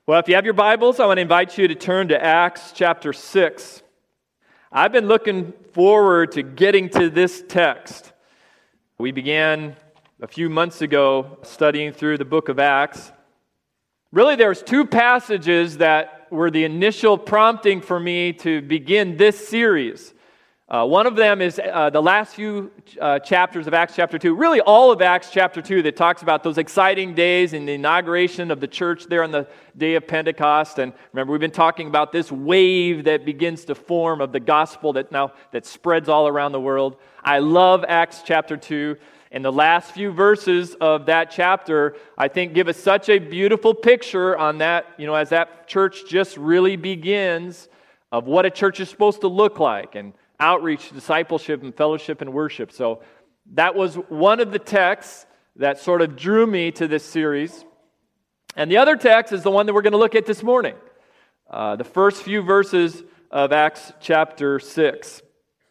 Well, if you have your Bibles, I want to invite you to turn to Acts chapter 6. I've been looking forward to getting to this text. We began a few months ago studying through the book of Acts. Really, there's two passages that were the initial prompting for me to begin this series. One of them is the last few chapters of Acts chapter 2, really all of Acts chapter 2 that talks about those exciting days and the inauguration of the church there on the day of Pentecost. And remember, we've been talking about this wave that begins to form of the gospel that spreads all around the world. I love Acts chapter 2. And the last few verses of that chapter, I think, give us such a beautiful picture on that, as that church just really begins, of what a church is supposed to look like, and outreach, discipleship, and fellowship and worship. So that was one of the texts that sort of drew me to this series. And the other text is the one that we're going to look at this morning, the first few verses of Acts chapter 6.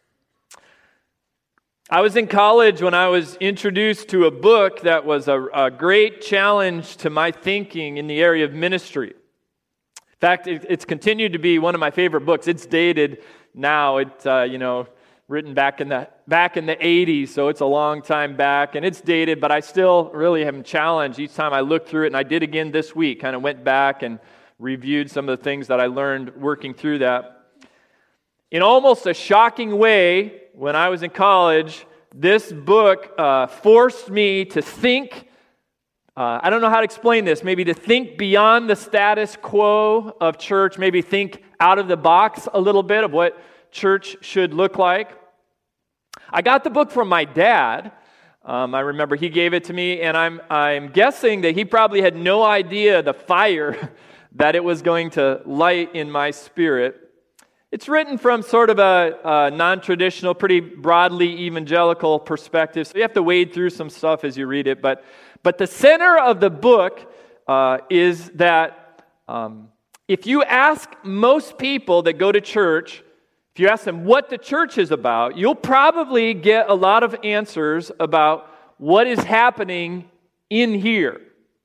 I was in college when I was introduced to a book that was a great challenge to my thinking in the area of ministry. In fact, it's continued to be one of my favorite books. It's dated now. It's written back in the 80s, so it's a long time back, and it's dated. But I still really am challenged each time I look through it, and I did again this week. Kind of went back and reviewed some of the things that I learned working through that. In almost a shocking way, when I was in college, this book forced me to think. I don't know how to explain this. Maybe to think beyond the status quo of church. Maybe think out of the box a little bit of what church should look like. I got the book from my dad. I remember he gave it to me, and I'm guessing that he probably had no idea the fire that it was going to light in my spirit. It's written from sort of a non-traditional, pretty broadly evangelical perspective, so you have to wade through some stuff as you read it. But the center of the book is that if you ask most people that go to church, if you ask them what the church is about, you'll probably get a lot of answers about what is happening in here.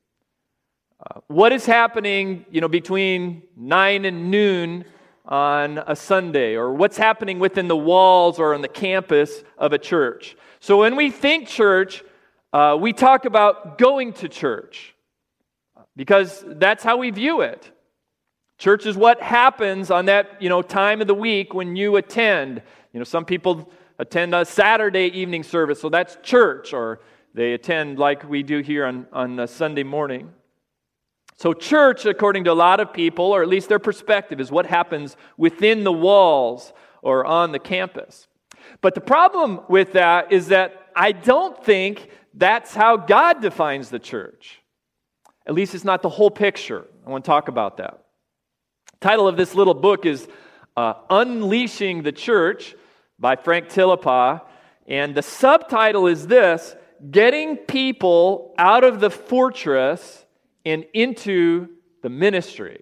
What is happening, between 9 and noon on a Sunday, or what's happening within the walls or on the campus of a church. So when we think church, we talk about going to church, because that's how we view it. Church is what happens on that, time of the week when you attend. Some people attend a Saturday evening service, so that's church, or they attend like we do here on a Sunday morning. So church, according to a lot of people, or at least their perspective, is what happens within the walls or on the campus. But the problem with that is that I don't think that's how God defines the church. At least it's not the whole picture. I want to talk about that. The title of this little book is Unleashing the Church by Frank Tillapa. And the subtitle is this: Getting People Out of the Fortress and into the ministry.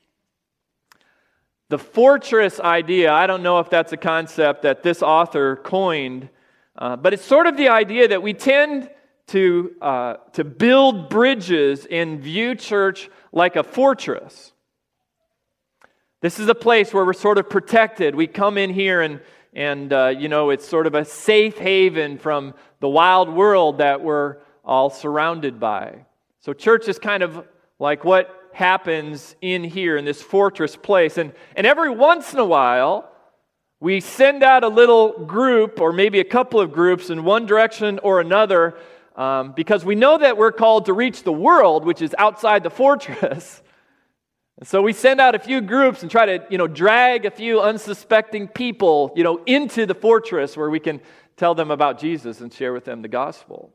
The fortress idea, I don't know if that's a concept that this author coined, but it's sort of the idea that we tend to build bridges and view church like a fortress. This is a place where we're sort of protected. We come in here and it's sort of a safe haven from the wild world that we're all surrounded by. So church is kind of like what happens in here in this fortress place. And every once in a while, we send out a little group, or maybe a couple of groups, in one direction or another, because we know that we're called to reach the world, which is outside the fortress. And so we send out a few groups and try to, drag a few unsuspecting people, into the fortress where we can tell them about Jesus and share with them the gospel.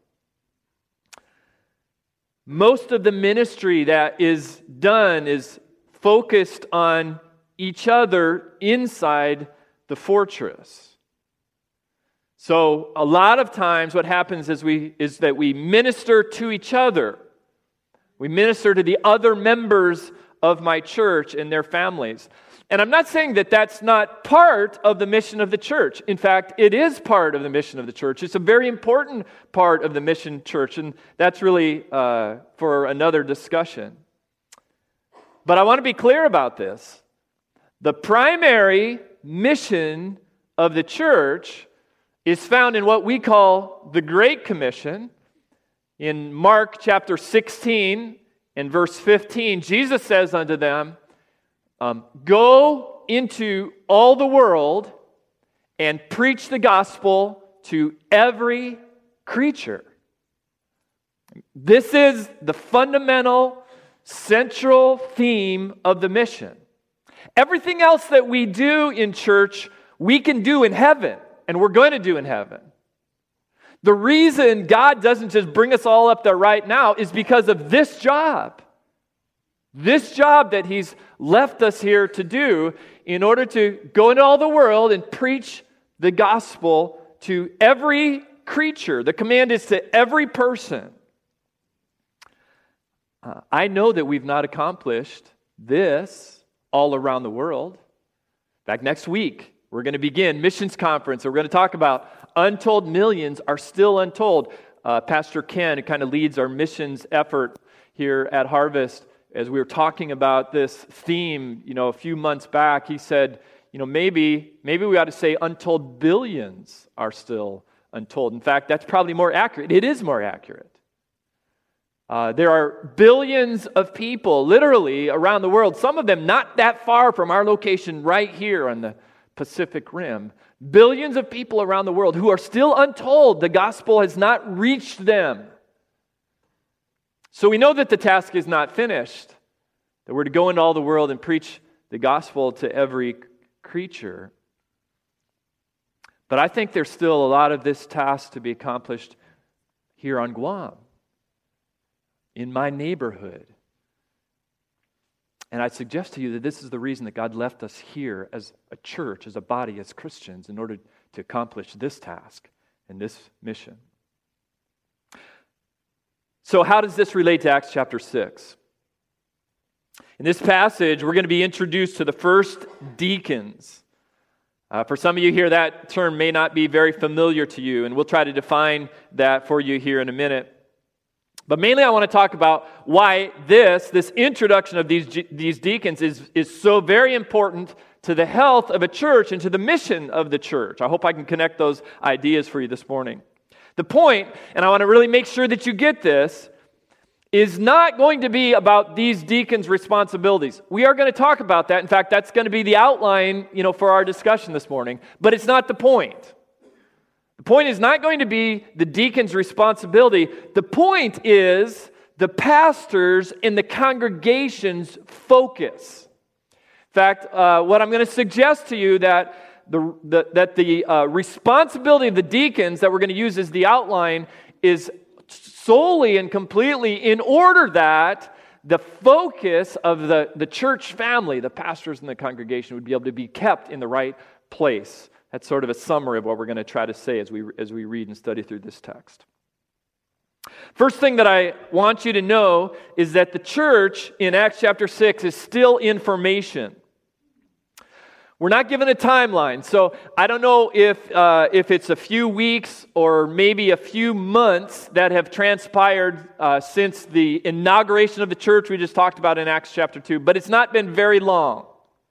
Most of the ministry that is done is focused on each other inside the fortress. So a lot of times what happens is that we minister to each other. We minister to the other members of my church and their families. And I'm not saying that that's not part of the mission of the church. In fact, it is part of the mission of the church. It's a very important part of the mission church, and that's really for another discussion. But I want to be clear about this. The primary mission of the church is found in what we call the Great Commission. In Mark chapter 16 and verse 15, Jesus says unto them, go into all the world and preach the gospel to every creature. This is the fundamental, central theme of the mission. Everything else that we do in church, we can do in heaven, and we're going to do in heaven. The reason God doesn't just bring us all up there right now is because of this job. This job that He's left us here to do in order to go into all the world and preach the gospel to every creature. The command is to every person. I know that we've not accomplished this all around the world. In fact, next week, we're going to begin missions conference. We're going to talk about untold millions are still untold. Pastor Ken, who kind of leads our missions effort here at Harvest, as we were talking about this theme, a few months back, he said, maybe we ought to say untold billions are still untold. In fact, that's probably more accurate. It is more accurate. There are billions of people literally around the world, some of them not that far from our location right here on the Pacific Rim. Billions of people around the world who are still untold. The gospel has not reached them. So we know that the task is not finished, that we're to go into all the world and preach the gospel to every creature. But I think there's still a lot of this task to be accomplished here on Guam, in my neighborhood. And I suggest to you that this is the reason that God left us here as a church, as a body, as Christians, in order to accomplish this task and this mission. So how does this relate to Acts chapter 6? In this passage, we're going to be introduced to the first deacons. For some of you here, that term may not be very familiar to you, and we'll try to define that for you here in a minute. But mainly I want to talk about why this introduction of these deacons is so very important to the health of a church and to the mission of the church. I hope I can connect those ideas for you this morning. The point, and I want to really make sure that you get this, is not going to be about these deacons' responsibilities. We are going to talk about that. In fact, that's going to be the outline, for our discussion this morning. But it's not the point. The point is not going to be the deacon's responsibility. The point is the pastor's and the congregation's focus. In fact, what I'm going to suggest to you that the responsibility of the deacons that we're going to use as the outline is solely and completely in order that the focus of the church family, the pastors and the congregation, would be able to be kept in the right place. That's sort of a summary of what we're going to try to say as we read and study through this text. First thing that I want you to know is that the church in Acts chapter 6 is still in formation. We're not given a timeline, so I don't know if it's a few weeks or maybe a few months that have transpired since the inauguration of the church we just talked about in Acts chapter 2, but it's not been very long.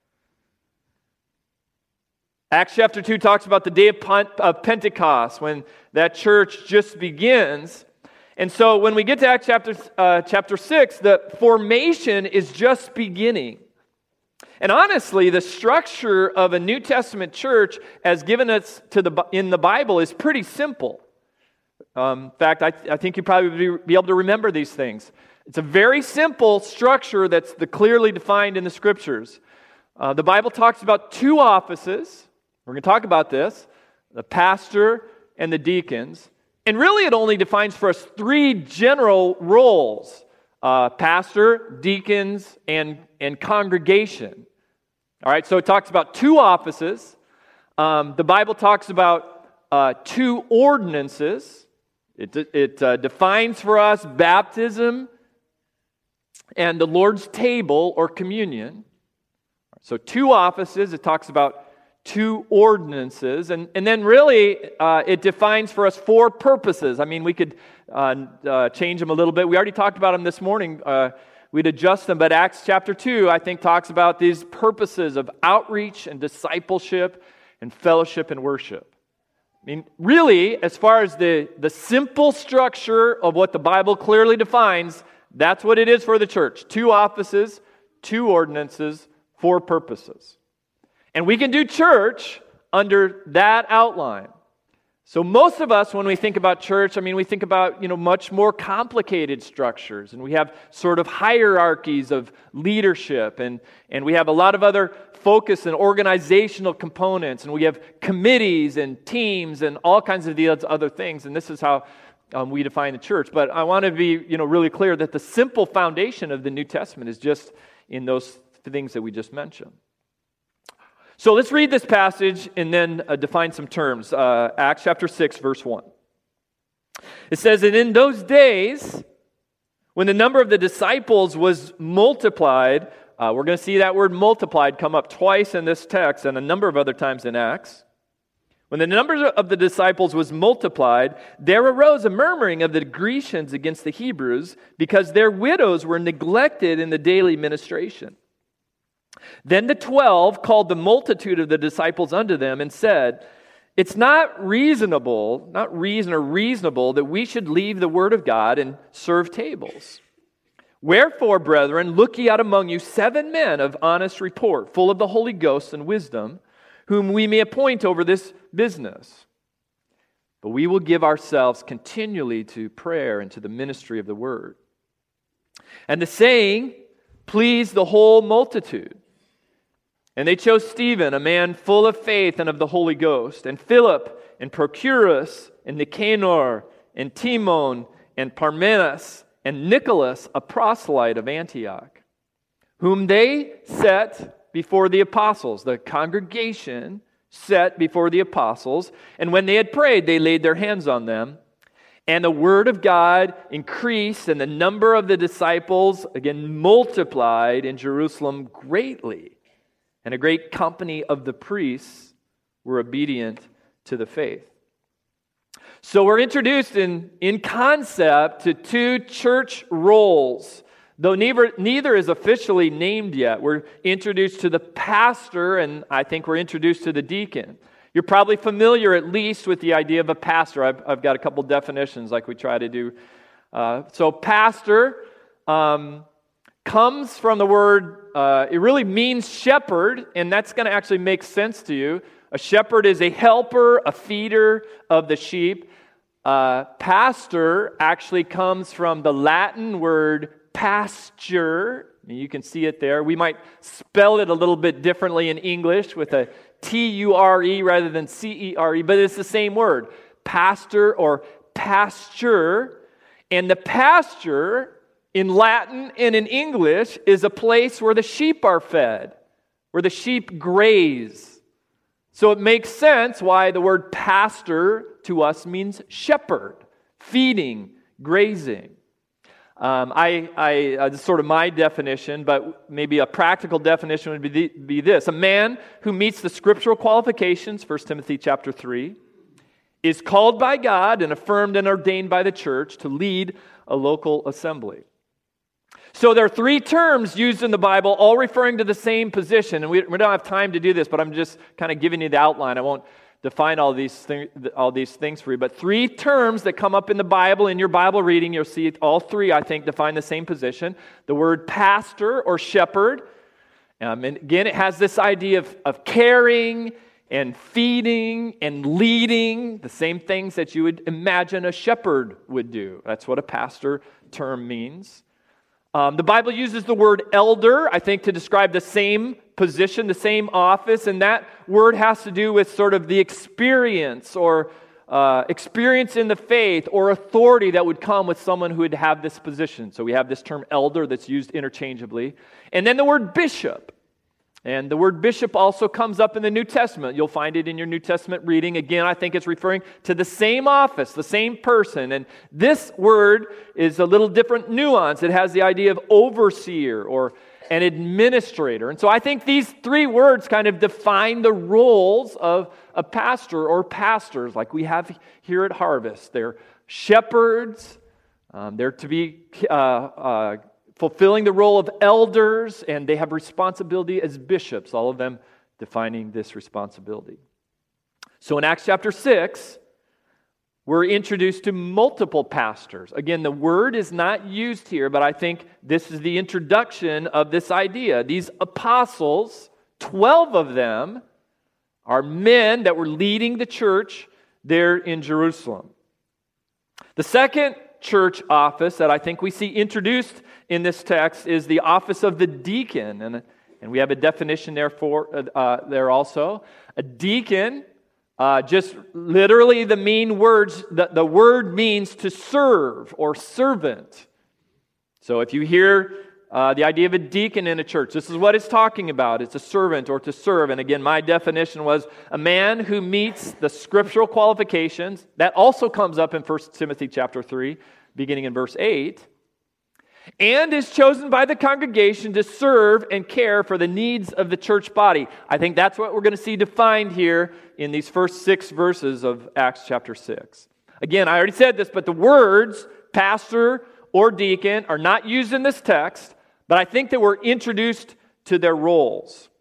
Acts chapter 2 talks about the day of Pentecost, when that church just begins. And so when we get to Acts chapter 6, the formation is just beginning. And honestly, the structure of a New Testament church as given us in the Bible is pretty simple. In fact, I think you probably be able to remember these things. It's a very simple structure that's clearly defined in the Scriptures. The Bible talks about two offices. We're going to talk about this, the pastor and the deacons. And really it only defines for us three general roles, pastor, deacons, and congregation. All right, so it talks about two offices. The Bible talks about two ordinances. It defines for us baptism and the Lord's table or communion. So two offices, it talks about two ordinances, and then really it defines for us four purposes. I mean, we could change them a little bit. We already talked about them this morning we'd adjust them. But Acts chapter 2, I think, talks about these purposes of outreach and discipleship and fellowship and worship. I mean, really, as far as the simple structure of what the Bible clearly defines, that's what it is for the church. 2 offices, 2 ordinances, 4 purposes. And we can do church under that outline. So most of us, when we think about church, I mean, we think about, much more complicated structures. And we have sort of hierarchies of leadership. And we have a lot of other focus and organizational components. And we have committees and teams and all kinds of these other things. And this is how we define the church. But I want to be, really clear that the simple foundation of the New Testament is just in those things that we just mentioned. So let's read this passage and then define some terms. Acts chapter 6, verse 1. It says, "And in those days, when the number of the disciples was multiplied," we're going to see that word multiplied come up twice in this text and a number of other times in Acts. "When the number of the disciples was multiplied, there arose a murmuring of the Grecians against the Hebrews, because their widows were neglected in the daily ministration. Then the 12 called the multitude of the disciples unto them and said, It's not reason or reasonable that we should leave the word of God and serve tables. Wherefore, brethren, look ye out among you 7 men of honest report, full of the Holy Ghost and wisdom, whom we may appoint over this business. But we will give ourselves continually to prayer and to the ministry of the word." And the saying pleased the whole multitude. And they chose Stephen, a man full of faith and of the Holy Ghost, and Philip, and Prochorus, and Nicanor, and Timon, and Parmenas, and Nicholas, a proselyte of Antioch, whom they set before the apostles. The congregation set before the apostles. And when they had prayed, they laid their hands on them. And the word of God increased, and the number of the disciples, again, multiplied in Jerusalem greatly. And a great company of the priests were obedient to the faith. So we're introduced in concept to 2 church roles, though neither is officially named yet. We're introduced to the pastor, and I think we're introduced to the deacon. You're probably familiar at least with the idea of a pastor. I've got a couple definitions like we try to do. So pastor comes from the word, it really means shepherd, and that's going to actually make sense to you. A shepherd is a helper, a feeder of the sheep. Pastor actually comes from the Latin word pasture. You can see it there. We might spell it a little bit differently in English with a T-U-R-E rather than C-E-R-E, but it's the same word, pastor or pasture. And the pasture in Latin and in English is a place where the sheep are fed, where the sheep graze. So it makes sense why the word pastor to us means shepherd, feeding, grazing. This is sort of my definition, but maybe a practical definition would be this. A man who meets the scriptural qualifications, 1 Timothy chapter 3, is called by God and affirmed and ordained by the church to lead a local assembly. So there are 3 terms used in the Bible, all referring to the same position. And we don't have time to do this, but I'm just kind of giving you the outline. I won't define all these things for you. But 3 terms that come up in the Bible, in your Bible reading, you'll see all 3, I think, define the same position. The word pastor or shepherd. And again, it has this idea of caring and feeding and leading, the same things that you would imagine a shepherd would do. That's what a pastor term means. The Bible uses the word elder, I think, to describe the same position, the same office, and that word has to do with sort of the experience or experience in the faith or authority that would come with someone who would have this position. So we have this term elder that's used interchangeably. And then the word bishop. And the word bishop also comes up in the New Testament. You'll find it in your New Testament reading. Again, I think it's referring to the same office, the same person. And this word is a little different nuance. It has the idea of overseer or an administrator. And so I think these 3 words kind of define the roles of a pastor or pastors like we have here at Harvest. They're shepherds. They're to be fulfilling the role of elders, and they have responsibility as bishops, all of them defining this responsibility. So in Acts chapter 6, we're introduced to multiple pastors. Again, the word is not used here, but I think this is the introduction of this idea. These apostles, 12 of them, are men that were leading the church there in Jerusalem. The second church office that I think we see introduced in this text is the office of the deacon, and we have a definition there also. A deacon, just literally the word means to serve or servant. So if you hear the idea of a deacon in a church, this is what it's talking about. It's a servant or to serve. And again, my definition was a man who meets the scriptural qualifications. That also comes up in 1 Timothy chapter 3, beginning in verse 8. And is chosen by the congregation to serve and care for the needs of the church body. I think that's what we're going to see defined here in these first 6 verses of Acts chapter 6. Again, I already said this, but the words pastor or deacon are not used in this text, but I think that we're introduced to their roles.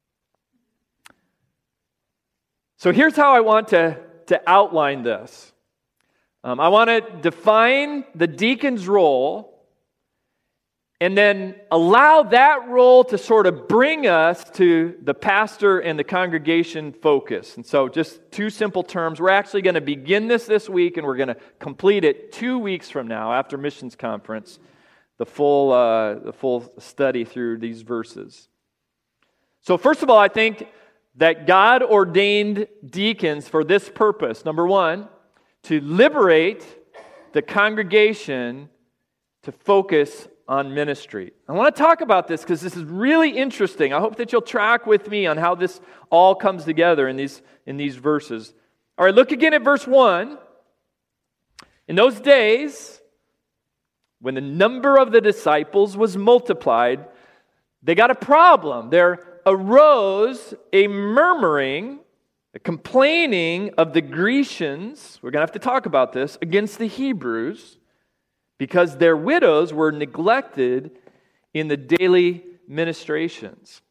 So here's how I want to outline this. I want to define the deacon's role and then allow that role to sort of bring us to the pastor and the congregation focus. And so just 2 simple terms. We're actually going to begin this week, and we're going to complete it 2 weeks from now after missions conference, the full study through these verses. So first of all, I think that God ordained deacons for this purpose. Number 1, to liberate the congregation to focus on ministry. I want to talk about this because this is really interesting. I hope that you'll track with me on how this all comes together in these verses. All right, look again at verse 1. In those days, when the number of the disciples was multiplied, they got a problem. There arose a murmuring, a complaining of the Grecians, we're going to have to talk about this, against the Hebrews, because their widows were neglected in the daily ministrations.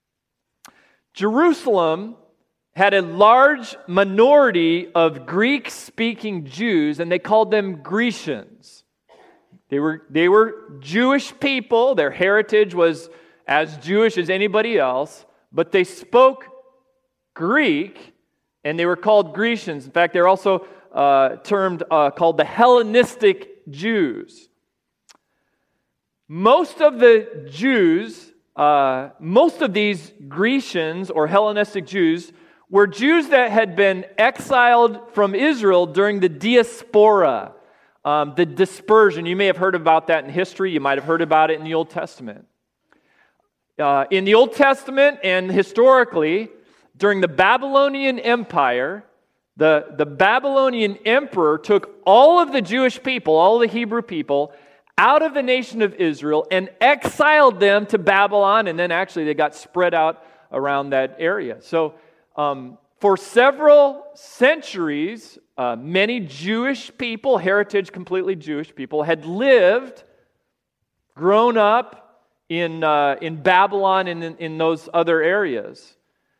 Jerusalem had a large minority of Greek-speaking Jews, and they called them Grecians. They were Jewish people. Their heritage was as Jewish as anybody else, but they spoke Greek, and they were called Grecians. In fact, they're also called the Hellenistic Jews. Most of the Jews, most of these Grecians or Hellenistic Jews were Jews that had been exiled from Israel during the diaspora, the dispersion. You may have heard about that in history. You might have heard about it in the Old Testament. In the Old Testament and historically, during the Babylonian Empire, the Babylonian emperor took all of the Jewish people, all of the Hebrew people, out of the nation of Israel and exiled them to Babylon, and then actually they got spread out around that area. So for several centuries, many Jewish people, heritage completely Jewish people, had lived, grown up in Babylon and in those other areas.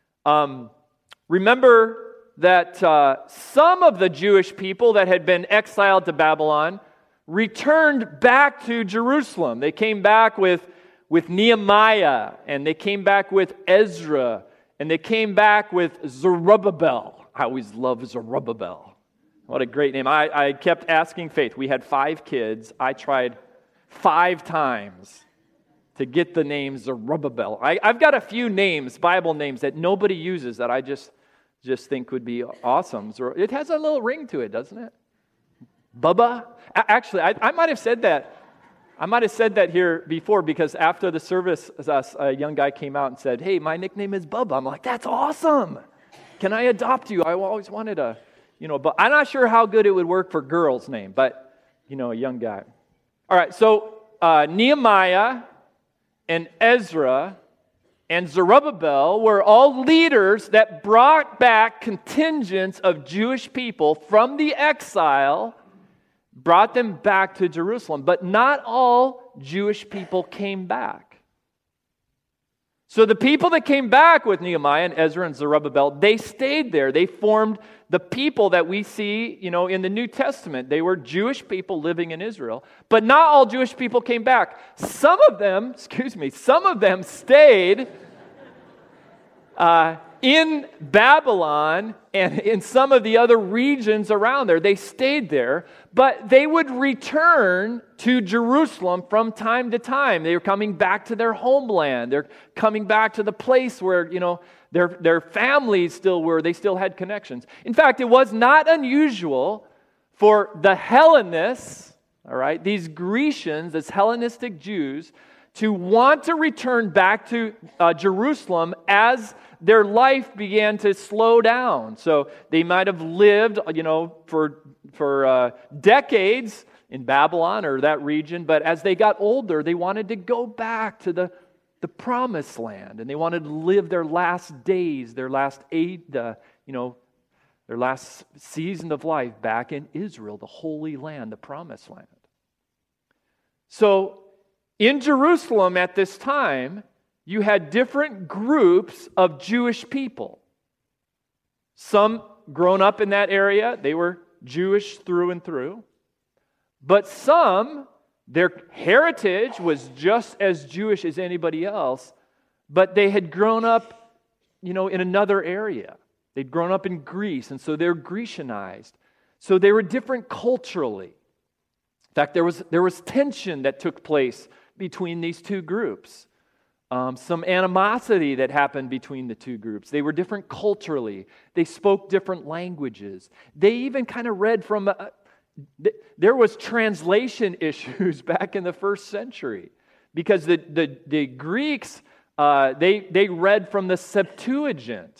Remember that some of the Jewish people that had been exiled to Babylon returned back to Jerusalem. They came back with Nehemiah, and they came back with Ezra, and they came back with Zerubbabel. I always love Zerubbabel. What a great name. I kept asking Faith. We had 5 kids. I tried 5 times to get the name Zerubbabel. I've got a few names, Bible names, that nobody uses that I just think would be awesome. It has a little ring to it, doesn't it? Bubba? Actually, I might have said that. I might have said that here before because after the service, a young guy came out and said, "Hey, my nickname is Bubba." I'm like, "That's awesome. Can I adopt you? I always wanted a, but I'm not sure how good it would work for girl's name, but, a young guy." All right, so Nehemiah and Ezra and Zerubbabel were all leaders that brought back contingents of Jewish people from the exile, brought them back to Jerusalem. But not all Jewish people came back. So the people that came back with Nehemiah and Ezra and Zerubbabel, they stayed there. They formed the people that we see, in the New Testament. They were Jewish people living in Israel. But not all Jewish people came back. Some of them stayed in Babylon and in some of the other regions around there. They stayed there, but they would return to Jerusalem from time to time. They were coming back to their homeland. They're coming back to the place where, their families still were. They still had connections. In fact, it was not unusual for the Hellenists, all right, these Grecians, these Hellenistic Jews, to want to return back to Jerusalem as their life began to slow down. So they might have lived, for decades in Babylon or that region, but as they got older, they wanted to go back to the promised land, and they wanted to live their last days, their last their last season of life back in Israel, the Holy Land, the promised land. So in Jerusalem at this time, you had different groups of Jewish people. Some grown up in that area, they were Jewish through and through. But some, their heritage was just as Jewish as anybody else, but they had grown up, in another area. They'd grown up in Greece, and so they're Grecianized. So they were different culturally. In fact, there was tension that took place between these two groups. Some animosity that happened between the two groups. They were different culturally. They spoke different languages. They even kind of read from... there was translation issues back in the first century because the Greeks, they read from the Septuagint,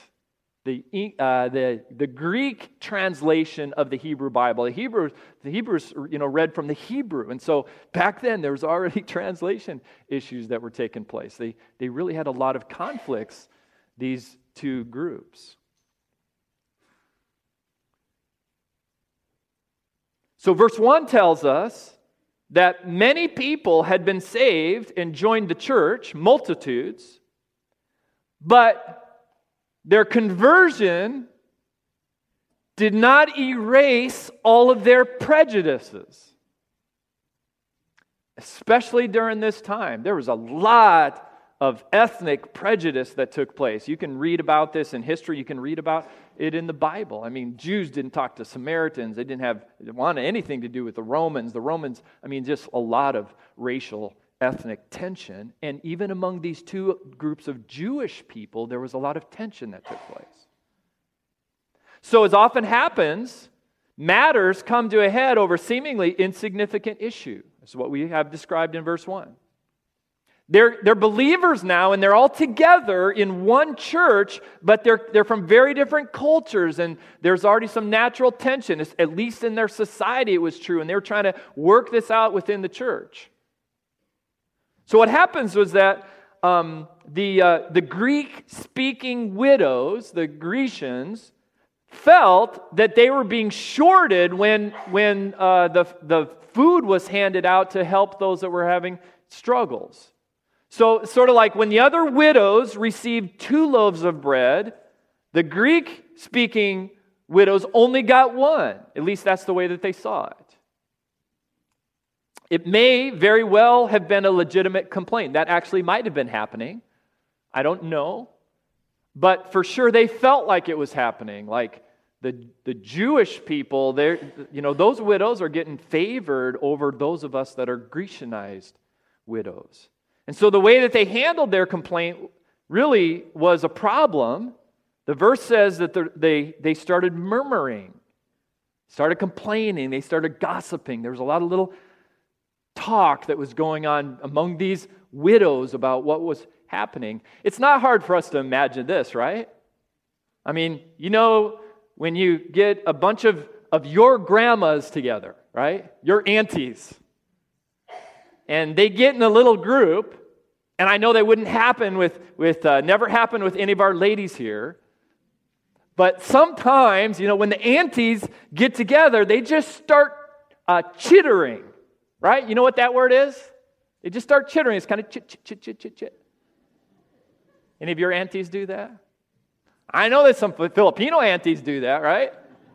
the Greek translation of the Hebrew Bible. The Hebrews read from the Hebrew, and so back then there was already translation issues that were taking place. They really had a lot of conflicts, these two groups. So verse 1 tells us that many people had been saved and joined the church, multitudes, but their conversion did not erase all of their prejudices. Especially during this time. There was a lot of ethnic prejudice that took place. You can read about this in history. You can read about it in the Bible. I mean, Jews didn't talk to Samaritans. They didn't want anything to do with the Romans. The Romans, just a lot of racial ethnic tension, and even among these two groups of Jewish people, there was a lot of tension that took place. So as often happens, matters come to a head over seemingly insignificant issue. That's what we have described in verse 1. They're believers now, and they're all together in one church, but they're from very different cultures, and there's already some natural tension. At least in their society it was true, and they were trying to work this out within the church. So what happens was that the Greek-speaking widows, the Grecians, felt that they were being shorted when the food was handed out to help those that were having struggles. So sort of like when the other widows received 2 loaves of bread, the Greek-speaking widows only got 1. At least that's the way that they saw it. It may very well have been a legitimate complaint. That actually might have been happening. I don't know. But for sure they felt like it was happening. Like the Jewish people, those widows are getting favored over those of us that are Grecianized widows. And so the way that they handled their complaint really was a problem. The verse says that they started murmuring, started complaining, they started gossiping. There was a lot of little talk that was going on among these widows about what was happening. It's not hard for us to imagine this, right? When you get a bunch of your grandmas together, right? Your aunties. And they get in a little group, and I know that wouldn't happen never happened with any of our ladies here. But sometimes, when the aunties get together, they just start chittering. Right? You know what that word is? They just start chittering. It's kind of chit, chit, chit, chit, chit, chit. Any of your aunties do that? I know that some Filipino aunties do that, right?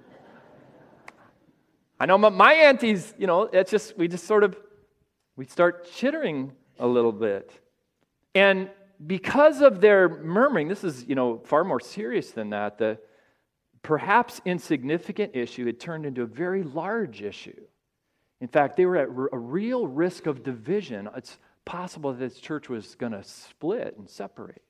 I know my aunties, it's just, we start chittering a little bit. And because of their murmuring, this is, far more serious than that, the perhaps insignificant issue had turned into a very large issue. In fact, they were at a real risk of division. It's possible that this church was going to split and separate.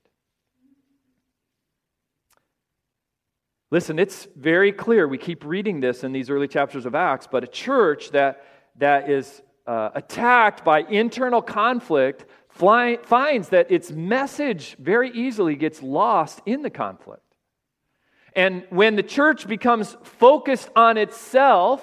Listen, it's very clear. We keep reading this in these early chapters of Acts, but a church that is attacked by internal conflict finds that its message very easily gets lost in the conflict. And when the church becomes focused on itself,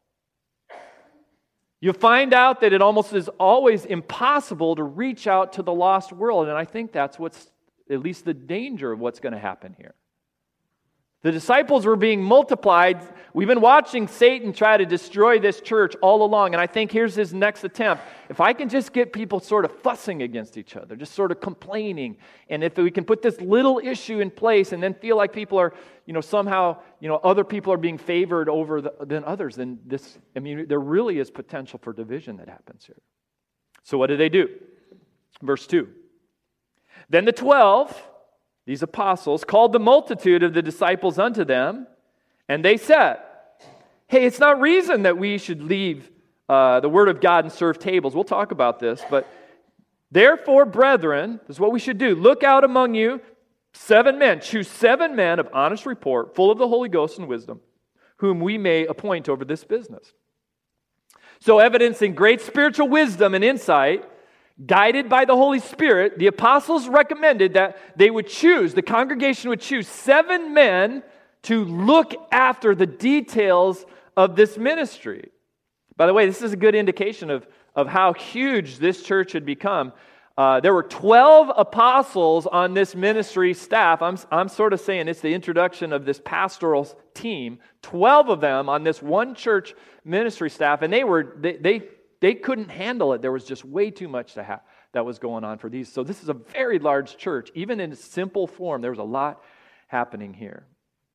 you find out that it almost is always impossible to reach out to the lost world. And I think that's what's at least the danger of what's going to happen here. The disciples were being multiplied. We've been watching Satan try to destroy this church all along, and I think here's his next attempt. If I can just get people sort of fussing against each other, just sort of complaining, and if we can put this little issue in place and then feel like people are, somehow, other people are being favored over than others, then there really is potential for division that happens here. So what do? Verse 2. Then the 12... these apostles called the multitude of the disciples unto them, and they said, hey, it's not reason that we should leave the word of God and serve tables. We'll talk about this, but therefore, brethren, this is what we should do. Look out among you 7 men. Choose 7 men of honest report, full of the Holy Ghost and wisdom, whom we may appoint over this business. So evidencing great spiritual wisdom and insight, guided by the Holy Spirit, the apostles recommended that the congregation would choose 7 men to look after the details of this ministry. By the way, this is a good indication of how huge this church had become. There were 12 apostles on this ministry staff. I'm sort of saying it's the introduction of this pastoral team. 12 of them on this one church ministry staff, and they couldn't handle it. There was just way too much that was going on for these. So this is a very large church. Even in simple form, there was a lot happening here.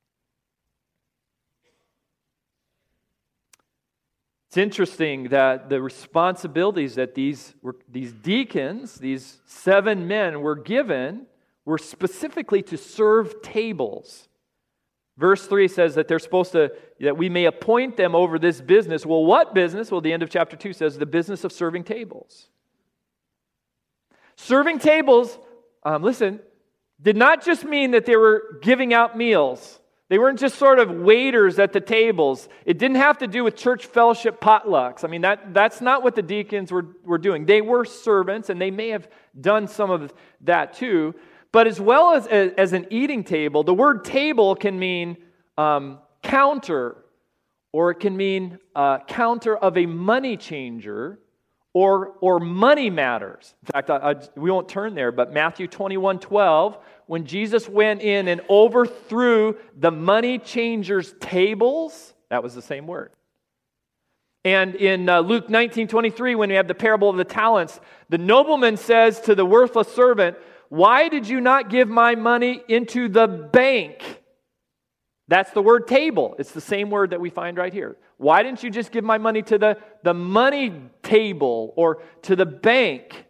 It's interesting that the responsibilities that these deacons, these 7 men were given, were specifically to serve tables. Verse 3 says that they're supposed to, that we may appoint them over this business. Well, what business? Well, the end of chapter 2 says the business of serving tables. Serving tables, did not just mean that they were giving out meals. They weren't just sort of waiters at the tables. It didn't have to do with church fellowship potlucks. That's not what the deacons were doing. They were servants, and they may have done some of that too. But as well as an eating table, the word table can mean counter, or it can mean counter of a money changer, or money matters. In fact, we won't turn there, but Matthew 21:12, when Jesus went in and overthrew the money changers' tables, that was the same word. And in Luke 19:23, when we have the parable of the talents, the nobleman says to the worthless servant, why did you not give my money into the bank? That's the word table. It's the same word that we find right here. Why didn't you just give my money to the money table or to the bank?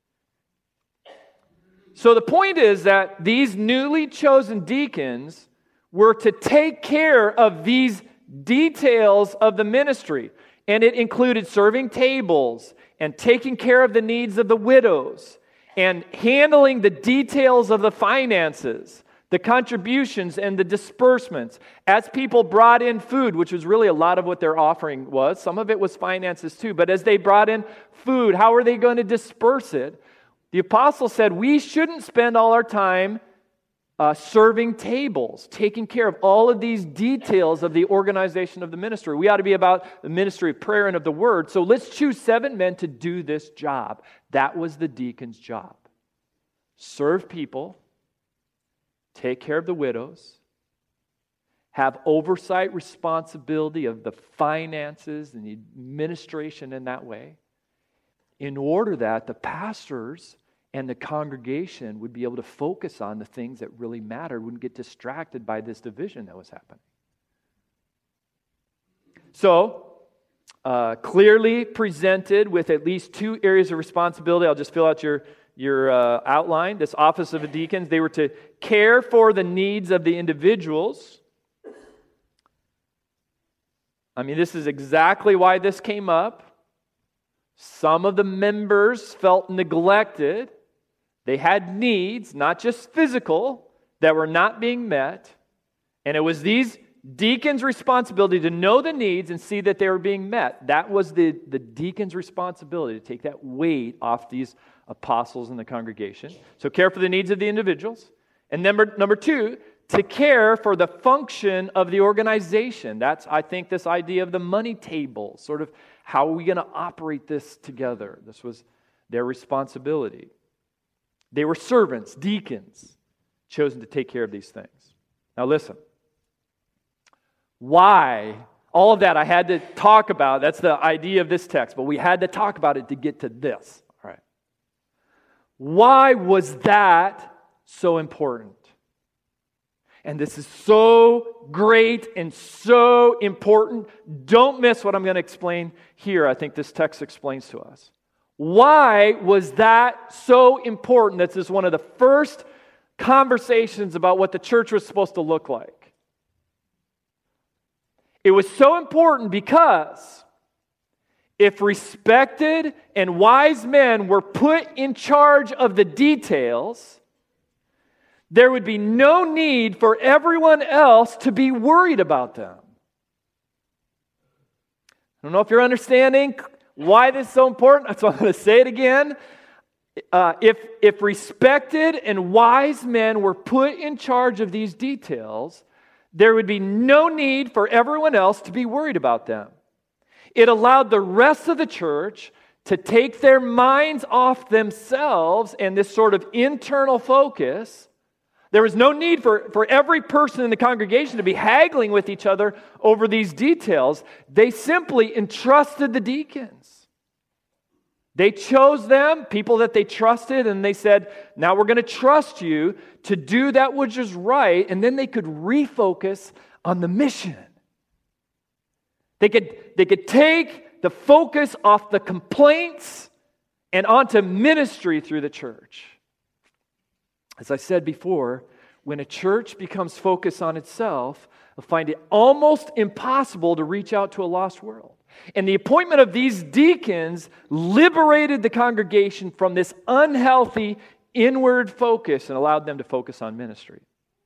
So the point is that these newly chosen deacons were to take care of these details of the ministry. And it included serving tables and taking care of the needs of the widows and handling the details of the finances, the contributions and the disbursements. As people brought in food, which was really a lot of what their offering was, some of it was finances too, but as they brought in food, how are they going to disperse it? The apostle said, we shouldn't spend all our time serving tables, taking care of all of these details of the organization of the ministry. We ought to be about the ministry of prayer and of the word. So let's choose 7 men to do this job. That was the deacon's job. Serve people, take care of the widows, have oversight responsibility of the finances and the administration in that way, in order that the pastors and the congregation would be able to focus on the things that really mattered, wouldn't get distracted by this division that was happening. So, clearly presented with at least two areas of responsibility. I'll just fill out your outline. This office of the deacons, they were to care for the needs of the individuals. I mean, this is exactly why this came up. Some of the members felt neglected. They had needs, not just physical, that were not being met. And it was these deacons' responsibility to know the needs and see that they were being met. That was the deacons' responsibility, to take that weight off these apostles in the congregation. So care for the needs of the individuals. And number two, to care for the function of the organization. That's, I think, this idea of the money table, sort of how are we going to operate this together? This was their responsibility. They were servants, deacons, chosen to take care of these things. Now listen. Why? All of that I had to talk about. That's the idea of this text, but we had to talk about it to get to this. All right. Why was that so important? And this is so great and so important. Don't miss what I'm going to explain here. I think this text explains to us. Why was that so important? This is one of the first conversations about what the church was supposed to look like. It was so important because if respected and wise men were put in charge of the details, there would be no need for everyone else to be worried about them. I don't know if you're understanding why this is so important, so I'm going to say it again. If respected and wise men were put in charge of these details, there would be no need for everyone else to be worried about them. It allowed the rest of the church to take their minds off themselves and this sort of internal focus. There was no need for every person in the congregation to be haggling with each other over these details. They simply entrusted the deacons. They chose them, people that they trusted, and they said, now we're going to trust you to do that which is right, and then they could refocus on the mission. They could take the focus off the complaints and onto ministry through the church. As I said before, when a church becomes focused on itself, they'll find it almost impossible to reach out to a lost world. And the appointment of these deacons liberated the congregation from this unhealthy inward focus and allowed them to focus on ministry.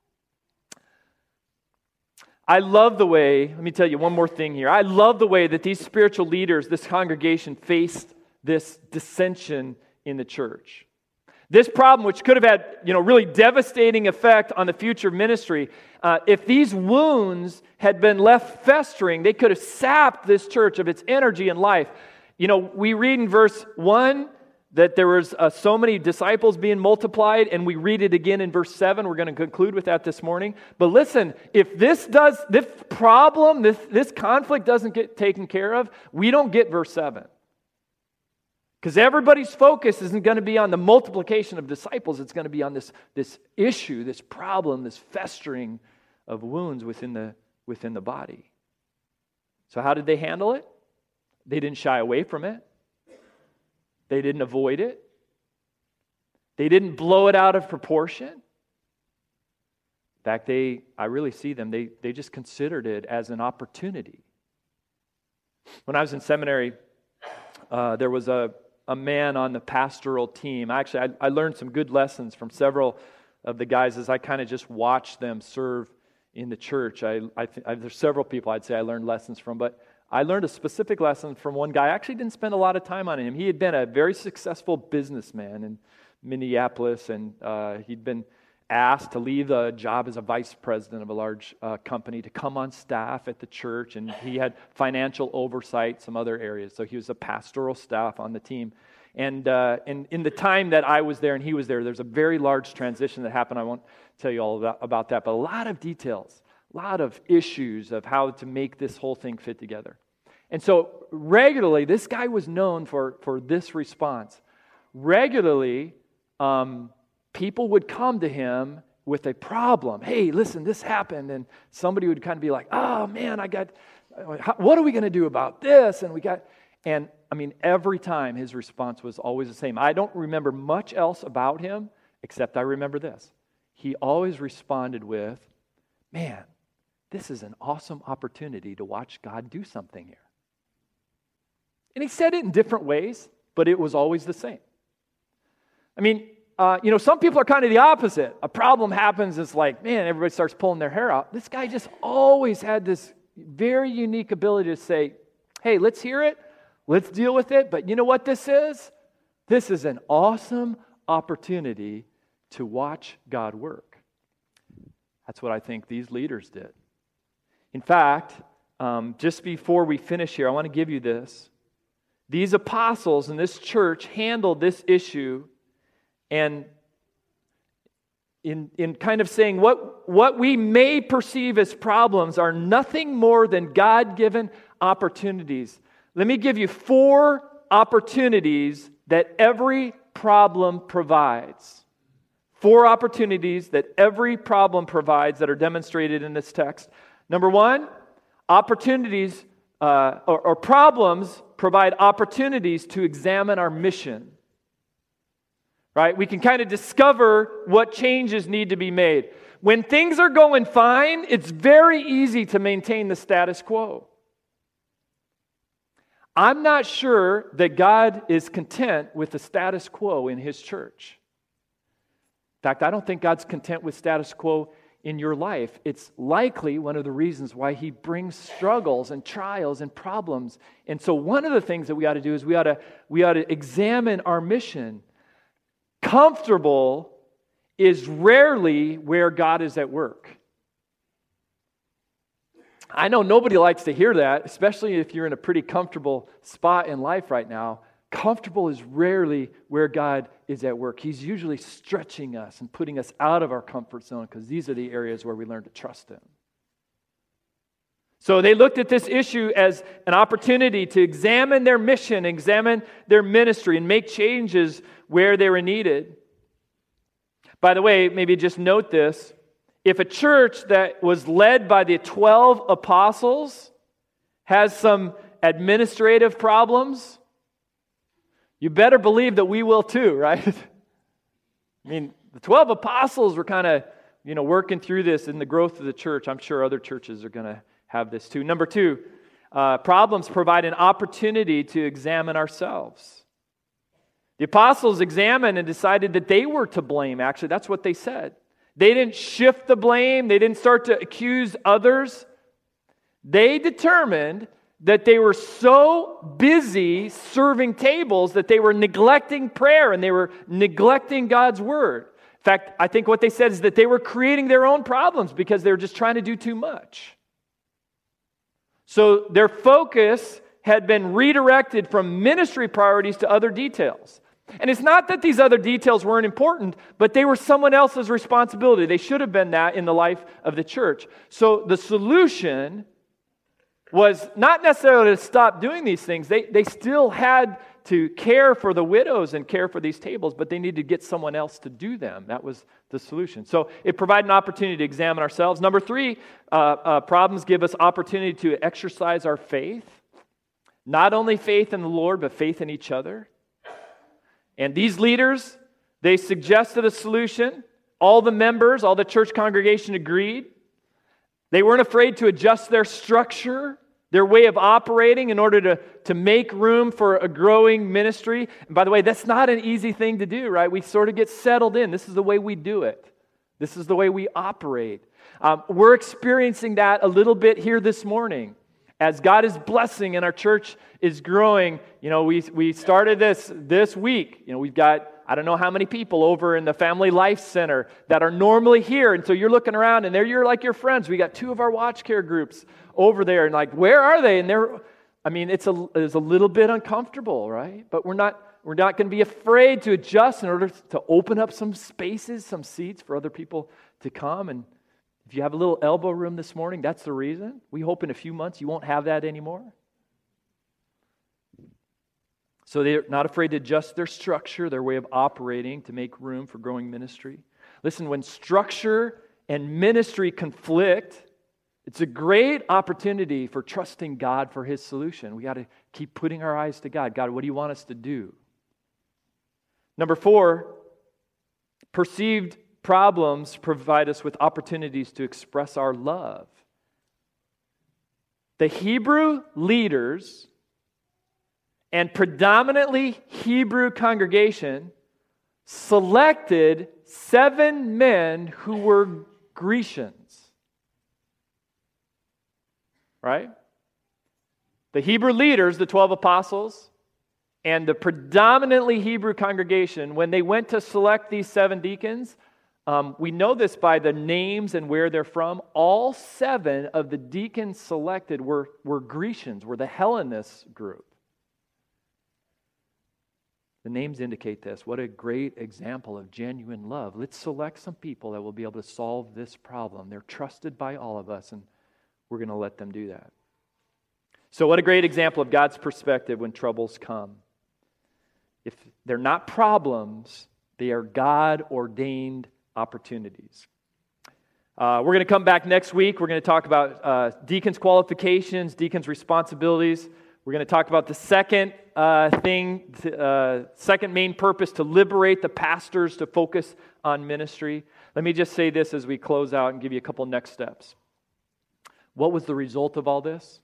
I love the way, let me tell you one more thing here. I love the way that these spiritual leaders, this congregation, faced this dissension in the church. This problem, which could have had, really devastating effect on the future ministry, if these wounds had been left festering, they could have sapped this church of its energy and life. We read in verse 1 that there was so many disciples being multiplied, and we read it again in verse 7. We're going to conclude with that this morning. But listen, if this problem, this conflict doesn't get taken care of, we don't get verse 7. Because everybody's focus isn't going to be on the multiplication of disciples. It's going to be on this issue, this problem, this festering of wounds within the body. So how did they handle it? They didn't shy away from it. They didn't avoid it. They didn't blow it out of proportion. In fact, I really see them, they just considered it as an opportunity. When I was in seminary, there was a man on the pastoral team. Actually, I learned some good lessons from several of the guys as I kind of just watched them serve in the church. There's several people I'd say I learned lessons from, but I learned a specific lesson from one guy. I actually didn't spend a lot of time on him. He had been a very successful businessman in Minneapolis, and he'd been asked to leave a job as a vice president of a large company to come on staff at the church, and he had financial oversight, some other areas. So he was a pastoral staff on the team. And in the time that I was there and he was there, there's a very large transition that happened. I won't tell you all about that, but a lot of details, a lot of issues of how to make this whole thing fit together. And so regularly, this guy was known for this response. Regularly, people would come to him with a problem. Hey, listen, this happened. And somebody would kind of be like, oh man, what are we going to do about this? And every time his response was always the same. I don't remember much else about him, except I remember this. He always responded with, man, this is an awesome opportunity to watch God do something here. And he said it in different ways, but it was always the same. Some people are kind of the opposite. A problem happens, it's like, man, everybody starts pulling their hair out. This guy just always had this very unique ability to say, hey, let's hear it, let's deal with it, but you know what this is? This is an awesome opportunity to watch God work. That's what I think these leaders did. In fact, just before we finish here, I want to give you this. These apostles in this church handled this issue and in kind of saying what we may perceive as problems are nothing more than God-given opportunities. Let me give you 4 opportunities that every problem provides. 4 opportunities that every problem provides that are demonstrated in this text. Number 1, opportunities or problems provide opportunities to examine our mission. Right? We can kind of discover what changes need to be made. When things are going fine, it's very easy to maintain the status quo. I'm not sure that God is content with the status quo in His church. In fact, I don't think God's content with status quo in your life. It's likely one of the reasons why He brings struggles and trials and problems. And so one of the things that we ought to do is we ought to examine our mission. Comfortable is rarely where God is at work. I know nobody likes to hear that, especially if you're in a pretty comfortable spot in life right now. Comfortable is rarely where God is at work. He's usually stretching us and putting us out of our comfort zone because these are the areas where we learn to trust Him. So they looked at this issue as an opportunity to examine their mission, examine their ministry, and make changes where they were needed. By the way, maybe just note this. If a church that was led by the 12 apostles has some administrative problems, you better believe that we will too, right? The 12 apostles were kind of, working through this in the growth of the church. I'm sure other churches are going to have this too. Number 2, problems provide an opportunity to examine ourselves. The apostles examined and decided that they were to blame. Actually, that's what they said. They didn't shift the blame. They didn't start to accuse others. They determined that they were so busy serving tables that they were neglecting prayer and they were neglecting God's word. In fact, I think what they said is that they were creating their own problems because they were just trying to do too much. So their focus had been redirected from ministry priorities to other details. And it's not that these other details weren't important, but they were someone else's responsibility. They should have been that in the life of the church. So the solution was not necessarily to stop doing these things. They still had to care for the widows and care for these tables, but they needed to get someone else to do them. That was the solution. So it provided an opportunity to examine ourselves. Number 3, problems give us opportunity to exercise our faith. Not only faith in the Lord, but faith in each other. And these leaders, they suggested a solution. All the members, all the church congregation agreed. They weren't afraid to adjust their structure, their way of operating in order to make room for a growing ministry. And by the way, that's not an easy thing to do, right? We sort of get settled in. This is the way we do it. This is the way we operate. We're experiencing that a little bit here this morning. As God is blessing and our church is growing, we started this week. We've got, I don't know how many people over in the Family Life Center that are normally here. And so you're looking around and you're like your friends. We got 2 of our watch care groups over there. And like, where are they? And it's a little bit uncomfortable, right? But we're not going to be afraid to adjust in order to open up some spaces, some seats for other people to come. And if you have a little elbow room this morning, that's the reason. We hope in a few months you won't have that anymore. So they're not afraid to adjust their structure, their way of operating to make room for growing ministry. Listen, when structure and ministry conflict, it's a great opportunity for trusting God for His solution. We got to keep putting our eyes to God. God, what do you want us to do? Number 4, perceived problems provide us with opportunities to express our love. The Hebrew leaders and predominantly Hebrew congregation selected 7 men who were Grecians. Right? The Hebrew leaders, the 12 apostles, and the predominantly Hebrew congregation, when they went to select these 7 deacons, we know this by the names and where they're from. All 7 of the deacons selected were Grecians, were the Hellenist group. The names indicate this. What a great example of genuine love. Let's select some people that will be able to solve this problem. They're trusted by all of us, and we're going to let them do that. So what a great example of God's perspective when troubles come. If they're not problems, they are God-ordained opportunities. We're going to come back next week. We're going to talk about deacons' qualifications, deacons' responsibilities. We're going to talk about the second second main purpose, to liberate the pastors to focus on ministry. Let me just say this as we close out and give you a couple next steps. What was the result of all this?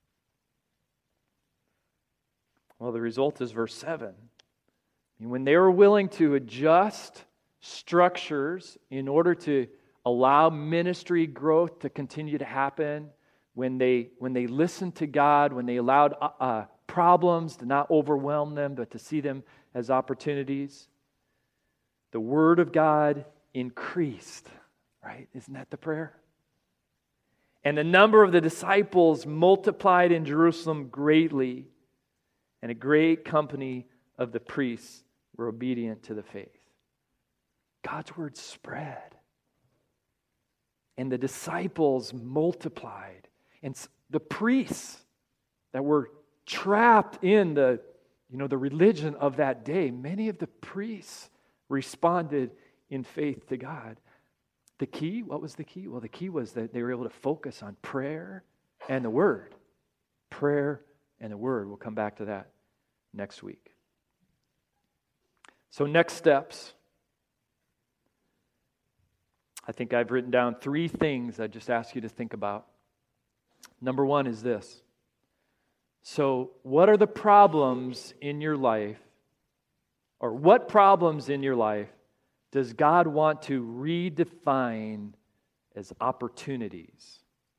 Well, the result is verse 7. And when they were willing to adjust structures in order to allow ministry growth to continue to happen, when they listened to God, when they allowed problems to not overwhelm them, but to see them as opportunities, the Word of God increased, right? Isn't that the prayer? And the number of the disciples multiplied in Jerusalem greatly, and a great company of the priests were obedient to the faith. God's word spread, and the disciples multiplied. And the priests that were trapped in the religion of that day, many of the priests responded in faith to God. The key, what was the key? Well, the key was that they were able to focus on prayer and the Word. Prayer and the Word. We'll come back to that next week. So next steps. I think I've written down 3 things I just ask you to think about. Number 1 is this. So what are the problems in your life, or what problems in your life does God want to redefine as opportunities?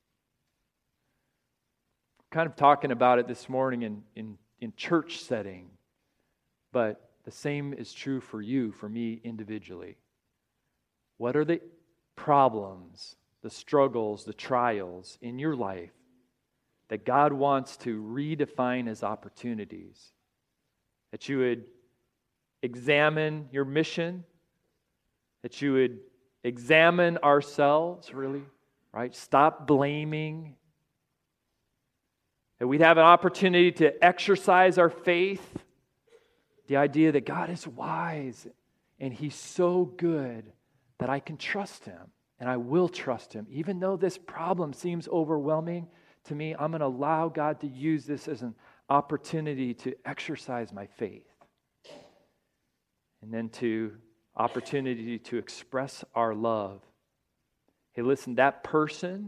Kind of talking about it this morning in church setting, but the same is true for you, for me individually. What are the problems, the struggles, the trials in your life that God wants to redefine as opportunities? That you would examine your mission, that you would examine ourselves, really, right? Stop blaming. That we'd have an opportunity to exercise our faith. The idea that God is wise and He's so good that I can trust Him and I will trust Him. Even though this problem seems overwhelming to me, I'm going to allow God to use this as an opportunity to exercise my faith. And then opportunity to express our love. Hey, listen, that person,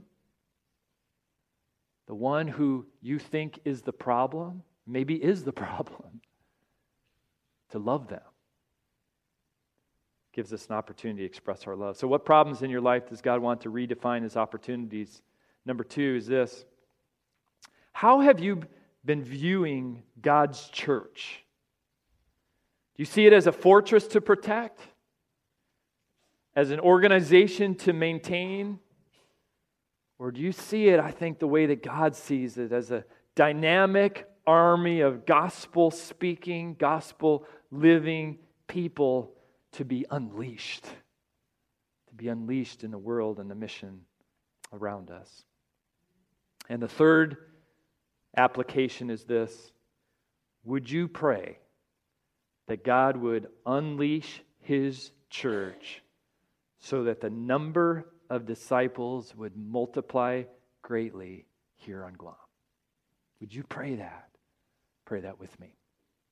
the one who you think is the problem, maybe is the problem, to love them gives us an opportunity to express our love. So what problems in your life does God want to redefine as opportunities? Number 2 is this. How have you been viewing God's church? Do you see it as a fortress to protect? As an organization to maintain? Or do you see it, I think, the way that God sees it, as a dynamic army of gospel-speaking, gospel-living people to be unleashed? To be unleashed in the world and the mission around us. And the third application is this. Would you pray? that God would unleash His church so that the number of disciples would multiply greatly here on Guam. Would you pray that? Pray that with me.